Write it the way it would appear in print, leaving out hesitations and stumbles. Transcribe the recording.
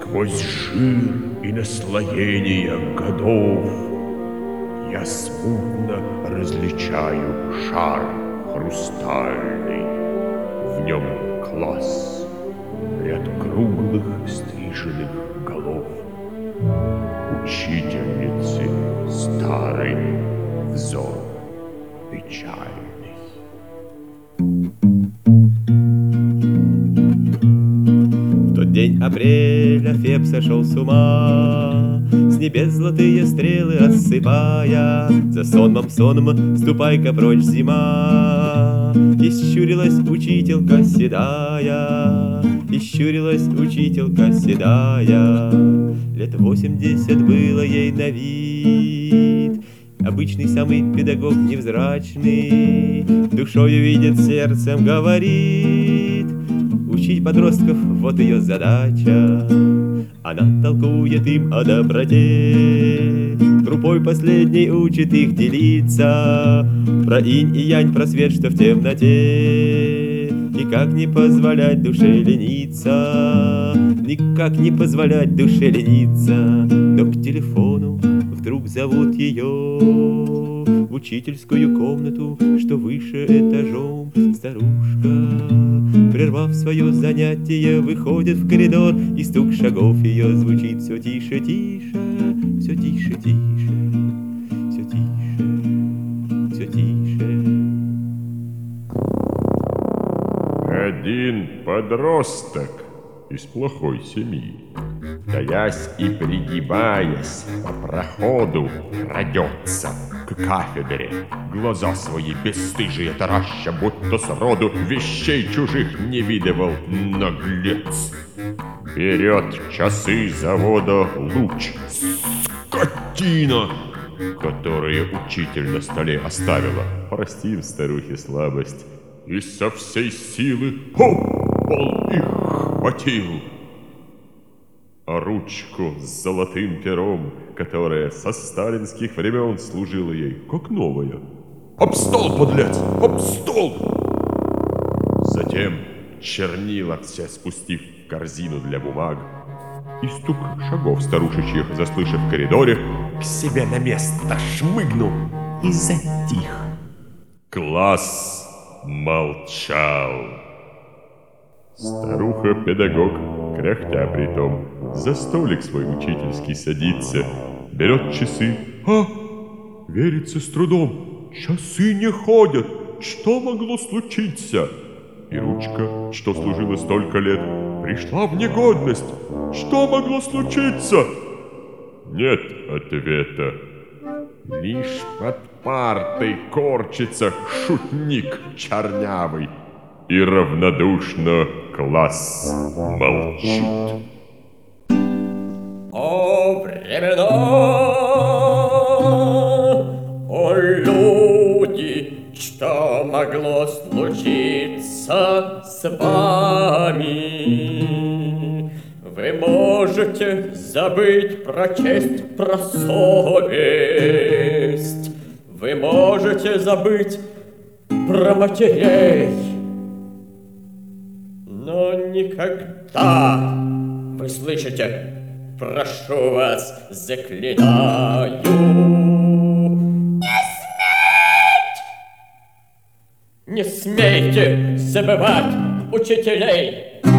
Сквозь жир и наслоение годов я смутно различаю шар хрустальный. В нем класс, ряд круглых стриженных голов. Учительницы старый взор печальный. В тот день апреля Феб сошел с ума, с небес золотые стрелы осыпая. За сонмом ступай-ка прочь, зима. И щурилась учителька седая, и щурилась учителька седая. Лет 80 было ей на вид, обычный самый педагог невзрачный. Душою видит, сердцем говорит, учить подростков — вот ее задача. Она толкует им о доброте, группой последней учит их делиться. Про инь и янь, про свет, что в темноте, и как не позволять душе лениться, никак не позволять душе лениться. Но к телефону вдруг зовут ее в учительскую комнату, что выше этажом. Старушка, прервав свое занятие, выходит в коридор, и стук шагов ее звучит все тише, тише, все тише, тише, все тише, все тише. Один подросток из плохой семьи, таясь и пригибаясь по проходу, крадется к кафедре, глаза свои бесстыжие тараща, будто сроду вещей чужих не видывал наглец. Берет часы завода «Луч», скотина, которые учитель на столе оставила. Простим старухе слабость. И со всей силы пол их хватил. А ручку с золотым пером, которая со сталинских времен служила ей, как новая, об стол, подлец, об стол! Затем чернила все спустив в корзину для бумаг, и стук шагов старушечьих, заслышав в коридоре, к себе на место шмыгнул и затих. Класс молчал. Старуха-педагог, кряхтя притом, за столик свой учительский садится, берет часы. Верится с трудом. Часы не ходят. Что могло случиться? И ручка, что служила столько лет, пришла в негодность. Что могло случиться? Нет ответа. Лишь под партой корчится шутник чернявый, и равнодушно класс молчит. О времена, о люди, что могло случиться с вами? Вы можете забыть про честь, про совесть. Вы можете забыть про матерей. Но никогда, вы слышите, прошу вас, заклинаю, не смейте забывать учителей.